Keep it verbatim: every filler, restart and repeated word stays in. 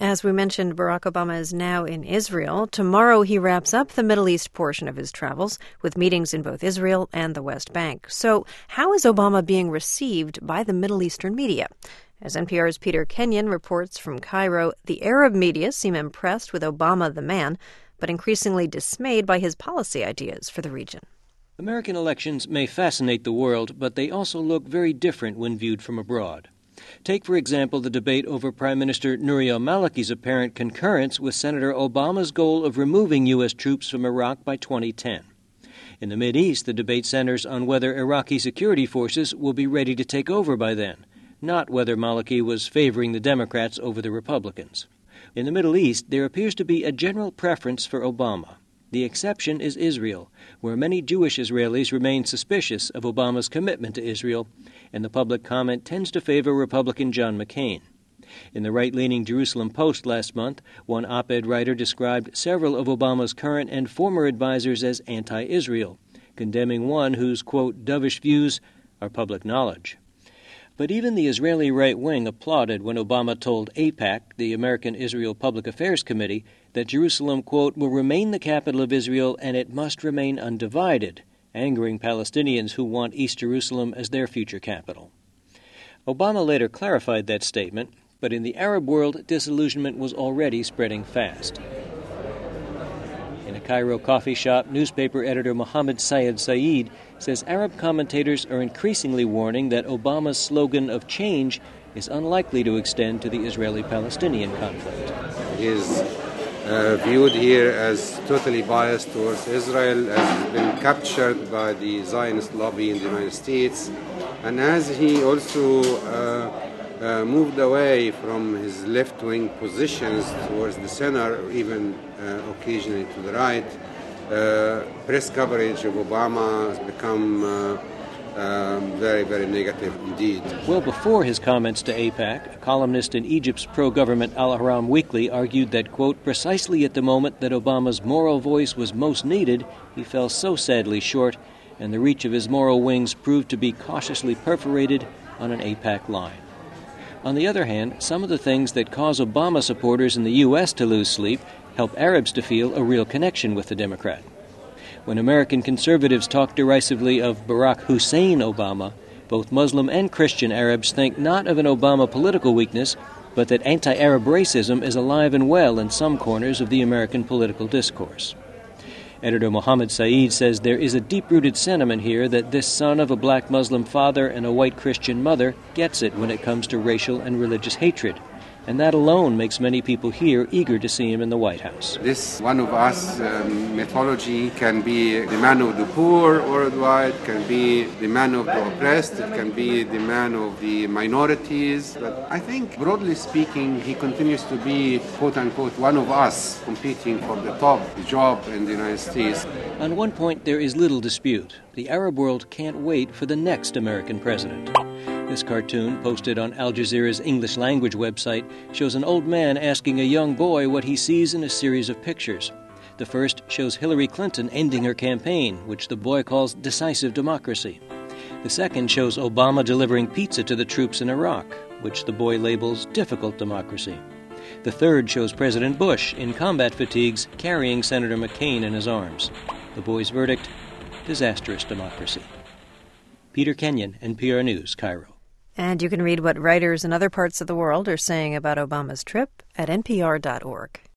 As we mentioned, Barack Obama is now in Israel. Tomorrow he wraps up the Middle East portion of his travels with meetings in both Israel and the West Bank. So how is Obama being received by the Middle Eastern media? As N P R's Peter Kenyon reports from Cairo, the Arab media seem impressed with Obama the man, but increasingly dismayed by his policy ideas for the region. American elections may fascinate the world, but they also look very different when viewed from abroad. Take, for example, the debate over Prime Minister Nouri al-Maliki's apparent concurrence with Senator Obama's goal of removing U S troops from Iraq by twenty ten. In the Mideast, the debate centers on whether Iraqi security forces will be ready to take over by then, not whether Maliki was favoring the Democrats over the Republicans. In the Middle East, there appears to be a general preference for Obama. The exception is Israel, where many Jewish Israelis remain suspicious of Obama's commitment to Israel, and the public comment tends to favor Republican John McCain. In the right-leaning Jerusalem Post last month, one op-ed writer described several of Obama's current and former advisers as anti-Israel, condemning one whose, quote, dovish views are public knowledge. But even the Israeli right wing applauded when Obama told AIPAC, the American Israel Public Affairs Committee, that Jerusalem, quote, will remain the capital of Israel and it must remain undivided, angering Palestinians who want East Jerusalem as their future capital. Obama later clarified that statement, but in the Arab world, disillusionment was already spreading fast. In a Cairo coffee shop, newspaper editor Mohammed Sayed Saeed says Arab commentators are increasingly warning that Obama's slogan of change is unlikely to extend to the Israeli-Palestinian conflict. He is uh, viewed here as totally biased towards Israel, has been captured by the Zionist lobby in the United States, and as he also uh, uh, moved away from his left-wing positions towards the center, or even uh, occasionally to the right, Uh, press coverage of Obama has become uh, uh, very, very negative indeed. Well before his comments to AIPAC, a columnist in Egypt's pro-government Al-Ahram Weekly argued that, quote, precisely at the moment that Obama's moral voice was most needed, he fell so sadly short, and the reach of his moral wings proved to be cautiously perforated on an AIPAC line. On the other hand, some of the things that cause Obama supporters in the U S to lose sleep help Arabs to feel a real connection with the Democrat. When American conservatives talk derisively of Barack Hussein Obama, both Muslim and Christian Arabs think not of an Obama political weakness, but that anti-Arab racism is alive and well in some corners of the American political discourse. Editor Mohammed Saeed says there is a deep-rooted sentiment here that this son of a black Muslim father and a white Christian mother gets it when it comes to racial and religious hatred, and that alone makes many people here eager to see him in the White House. This one of us um, mythology can be the man of the poor worldwide, can be the man of the oppressed, it can be the man of the minorities. But I think, broadly speaking, he continues to be, quote-unquote, one of us competing for the top job in the United States. On one point, there is little dispute. The Arab world can't wait for the next American president. This cartoon, posted on Al Jazeera's English language website, shows an old man asking a young boy what he sees in a series of pictures. The first shows Hillary Clinton ending her campaign, which the boy calls decisive democracy. The second shows Obama delivering pizza to the troops in Iraq, which the boy labels difficult democracy. The third shows President Bush in combat fatigues carrying Senator McCain in his arms. The boy's verdict, disastrous democracy. Peter Kenyon, N P R News, Cairo. And you can read what writers in other parts of the world are saying about Obama's trip at N P R dot org.